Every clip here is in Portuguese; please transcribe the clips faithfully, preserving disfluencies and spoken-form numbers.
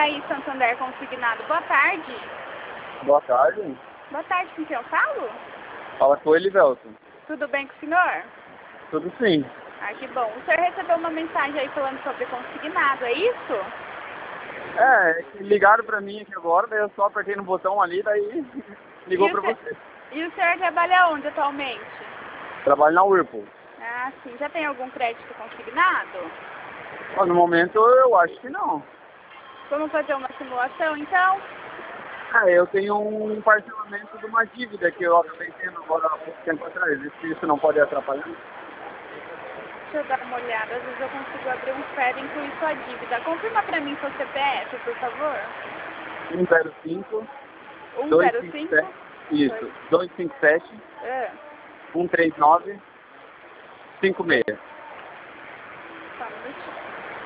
Itaí Santander Consignado. Boa tarde. Boa tarde. Boa tarde, com quem eu falo? Fala com ele, Velton. Tudo bem com o senhor? Tudo sim. Ah, que bom. O senhor recebeu uma mensagem aí falando sobre consignado, é isso? É, ligaram pra mim aqui agora, daí eu só apertei no botão ali, daí ligou pra você. E o senhor trabalha onde atualmente? Trabalho na Whirlpool. Ah, sim. Já tem algum crédito consignado? Ó, no momento eu acho que não. Vamos fazer uma simulação, então? É, eu tenho um parcelamento de uma dívida que eu acabei tendo agora há pouco tempo atrás. Se isso não pode atrapalhar? Deixa eu dar uma olhada, às vezes eu consigo abrir um F E D e incluir sua dívida. Confirma pra mim seu C P F, por favor. um zero cinco, um dois zero cinco cinco? sete, isso, dois cinco sete, É. um três nove, cinco seis. Só um minutinho.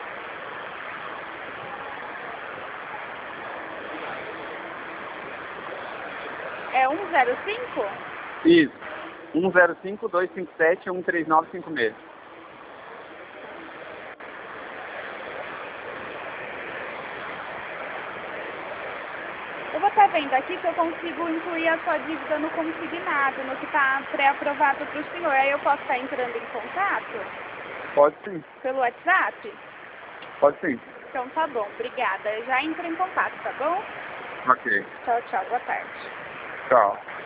É um zero cinco? Isso, um zero cinco, dois cinco sete, um três nove, cinco seis. Eu vou estar vendo aqui se eu consigo incluir a sua dívida no consignado, no que está pré-aprovado para o senhor. Aí eu posso estar entrando em contato? Pode sim. Pelo WhatsApp? Pode sim. Então tá bom, obrigada. Eu já entro em contato, tá bom? Ok. Tchau, tchau. Boa tarde. Tchau.